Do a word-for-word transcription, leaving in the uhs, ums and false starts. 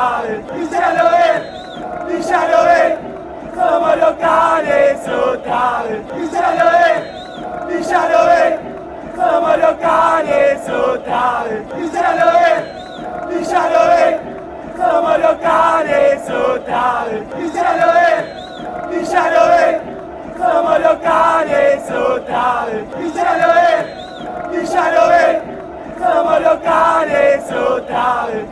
otra vez, y ya lo ven, y ya lo ven. Somos locales otra vez, y ya lo ven, y ya lo ven. Somos locales otra vez, y ya lo ven, y ya lo ven. Somos locales otra vez, y ya lo ven, y ya lo ven. Somos locales otra vez, y ya lo ven, y ya lo ven. Somos locales otra vez.